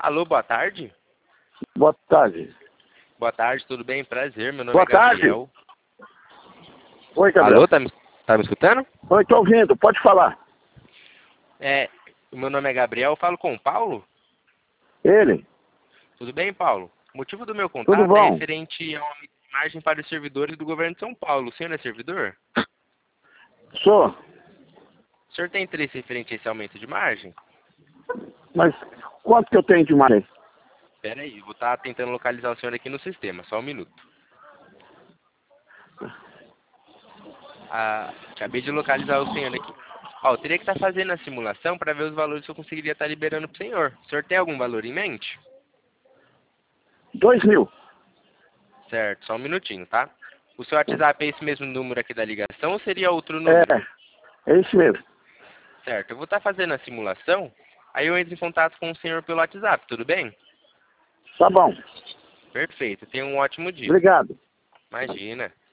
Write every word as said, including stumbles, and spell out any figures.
Alô, boa tarde? Boa tarde. Boa tarde, tudo bem? Prazer, meu nome Boa é Gabriel. tarde. Oi, Gabriel. Alô, tá me, tá me escutando? Oi, tô ouvindo, pode falar. É, o meu nome é Gabriel, eu falo com o Paulo? Ele? Tudo bem, Paulo? O motivo do meu Tudo contato é bom? referente a uma imagem para os servidores do governo de São Paulo. O senhor é servidor? Sou. O senhor tem interesse referente a esse aumento de margem? Mas quanto que eu tenho de margem? Pera aí, vou estar tentando localizar o senhor aqui no sistema, só um minuto. Ah, acabei de localizar o senhor aqui. Ó, eu teria que estar fazendo a simulação para ver os valores que eu conseguiria estar liberando para o senhor. O senhor tem algum valor em mente? Dois mil. Certo, só um minutinho, tá? O seu WhatsApp é esse mesmo número aqui da ligação ou seria outro É, número? é isso mesmo. Certo, eu vou estar fazendo a simulação, aí eu entro em contato com o senhor pelo WhatsApp, tudo bem? Tá bom. Perfeito, tenha um ótimo dia. Obrigado. Imagina.